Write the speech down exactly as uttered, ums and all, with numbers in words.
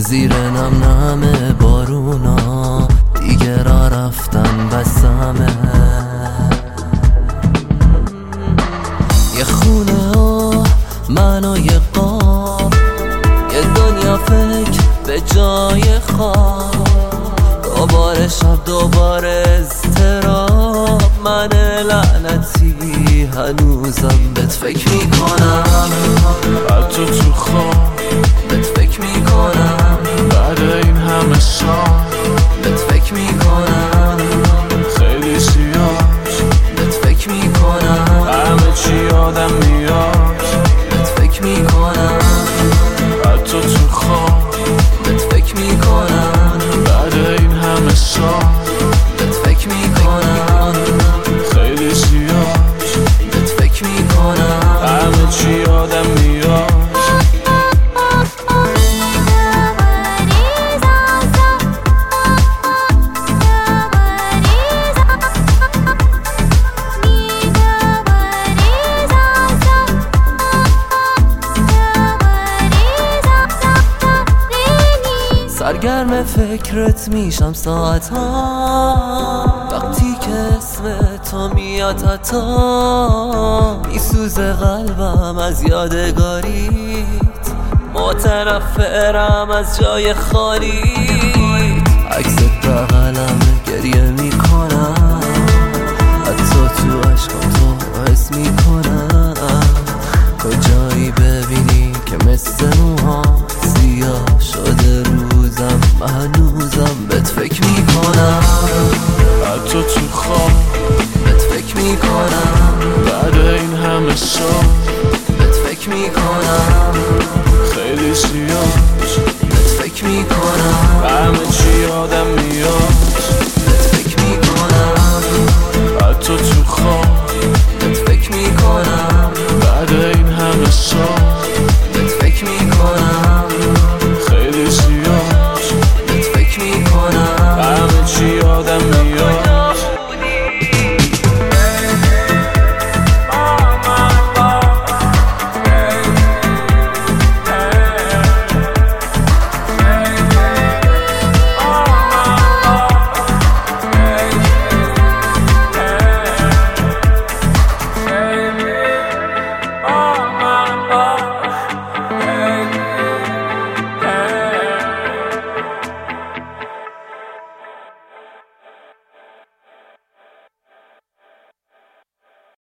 زیر نم نم بارونا دیگه را رفتن بسمه. یه خونه و من و یه قاب، یه دنیا فکر به جای خواب، دوباره شب دوباره اضطراب. من لعنتی هنوزم بهت فکر میکنم، حتی تو خواب بهت فکر میکنم، بعد این همه سال بهت فکر میکنم، خیلی زیاد بهت فکر میکنم، همه چی یادم میاد، بهت فکر میکنم، حتی تو خواب بهت فکر میکنم، بعد این همه سال بهت فکر میکنم، خیلی زیاد بهت فکر میکنم، همه چی یادم میاد. سرگرم فکرت میشم ساعت ها، وقتی که اسم تو میاد حتی میسوزه قلبم از یادگاریت، متنفرم از جای خالیت. عکست بغلم گریه میکنم، حتی تو عشقم تو حس میکنم. کجایی ببینی که مثل موها سیاه شده روزم، هنوزم بهت فکر میکنم.